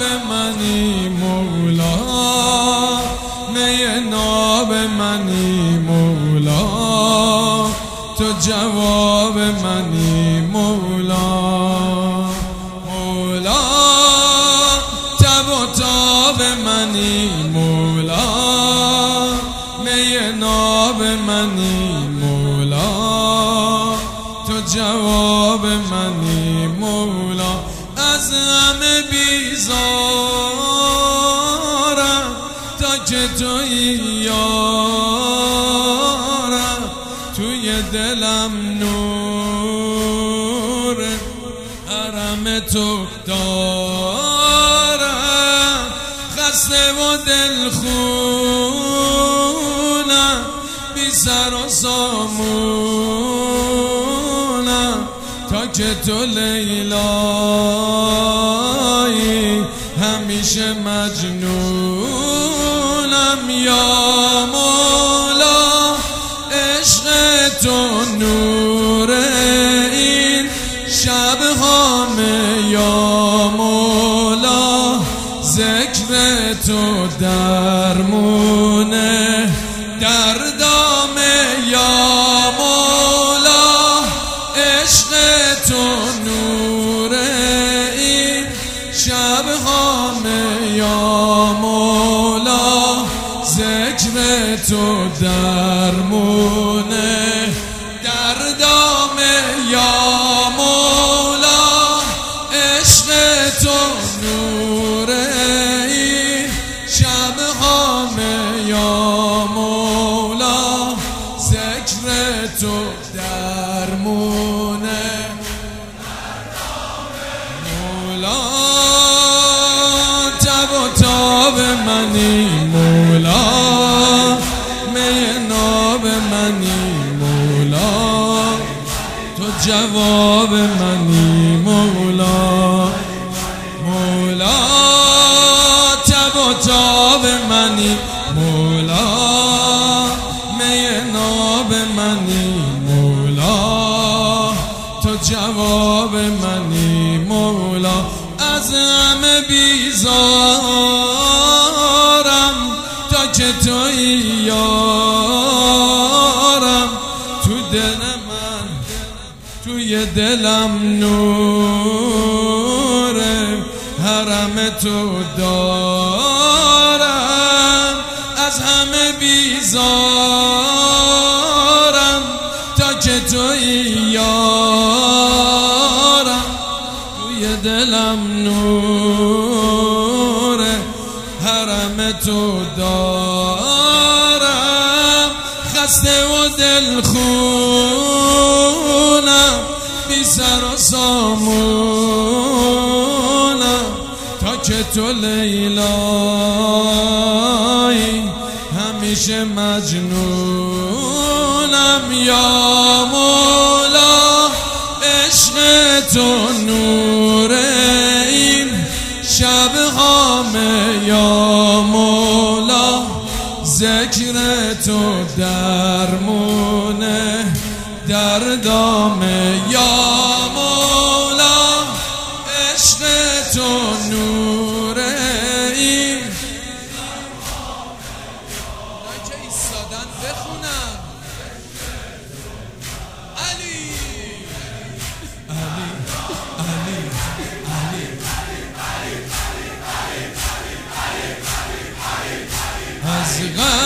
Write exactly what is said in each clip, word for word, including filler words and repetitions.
منی مولا، می ناب منی مولا، تو جواب منی مولا. مولا تب و تاب منی مولا، می ناب منی مولا، تو جواب منی مولا. از همه بیزارم تا که تویی یارم، توی دلم نور حرم تو دارم. خسته و دلخونم، بی سر و سامونم، تا که تو لیلایی همیشه مجنونم. یا مولا عشق تو نور این شب هامه، یا مولا ذکر تو درمونه دردامه. یا مولا عشق تو نور این شب هامه، یا مولا ذکر تو درمونه دردامه. یا مولا عشق تو نور این شب هامه، یا مولا ذکر تو درمونه مولا. تب و تاب منی مولا، می ناب منی مولا، تو جواب منی مولا. مولا تب و تاب منی مولا، می ناب منی مولا، تو جواب منی مولا. از همه بیزارم تا که تویی یارم، تو دل من توی دلم نور حرم تو دارم. از همه بیزارم تا که تویی یارم، توی دلم نور حرم تو دارم. خسته و دلخونم، بی سر و سامونم، تا که تو لیلایی همیشه مجنونم. یا مولا عشق تو نور این شب هامه، یا مولا ذکر تو درمونه دردامه. یا مولا عشق تو نور این که ایستادن بخونم. علی علی علی علی از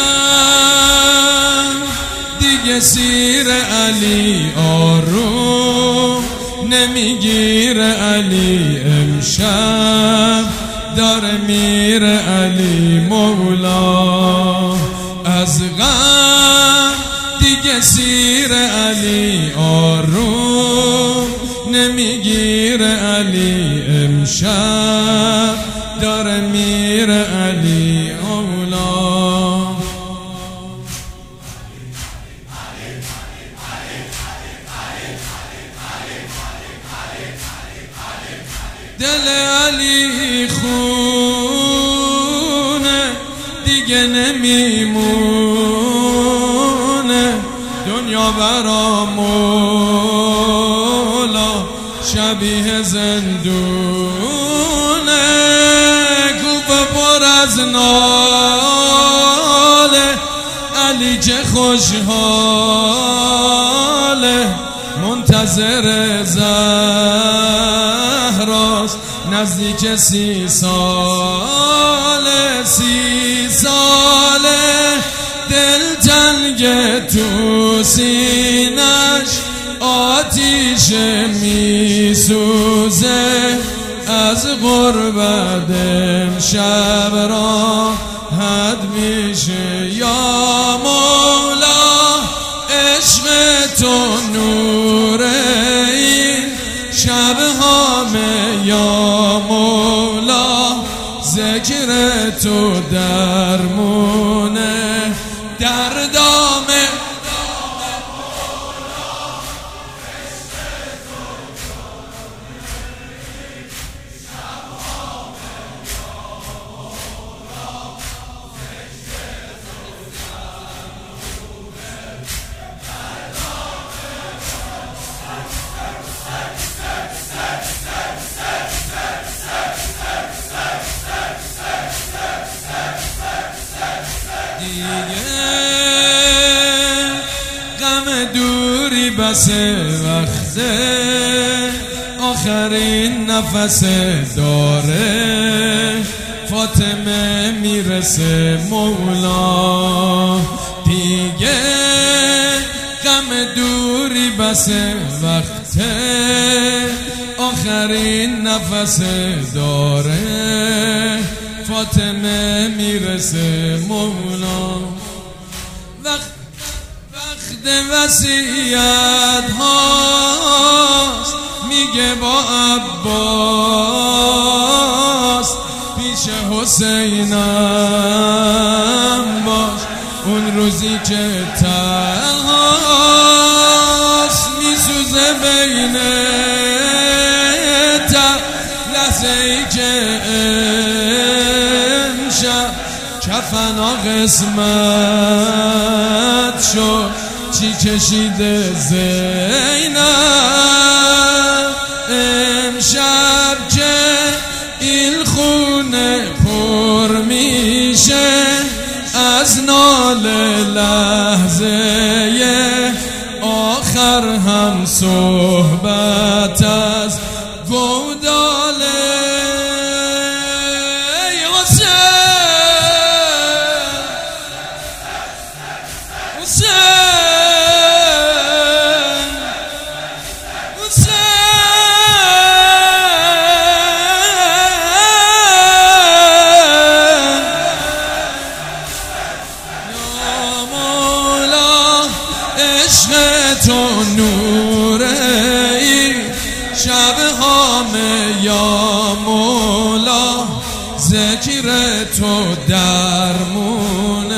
غم دیگه سیر علی آروم نمیگیر. علی امشب داره میر علی مولا. از غم دیگه سیر علی آروم نمیگیر. علی امشب داره میر علی مولا. دل علی خونه دیگه نمیمونه، دنیا برا مولا شبیه زندونه. از ناله علی چه خوشحاله منتظر زهراست نزدیک سی ساله سی ساله دل تنگ تو سینش آتیش میسوزه از غربت امشب راحت میشه یا مولا عشق تو نوره این شب همه یا مولا ذکر تو درمونه دردامه غم دوری بس وقته آخرین نفس داره فاطمه میرسه مولا دیگه غم دوری بس وقته آخرین نفس داره فاطمه میرسه مولا وقت وقت وصیت هاست میگه با عباس پیش حسینم باش اون روزی که تنهاست میسوزه بین تا لحظه ای که امشب کفنا قسمت شد چی کشیده زینب امشب که این خونه پر میشه از ناله لحظه آخر هم صحبت از گوداله تو نوره ای شب همه یا مولا ذکر تو درمون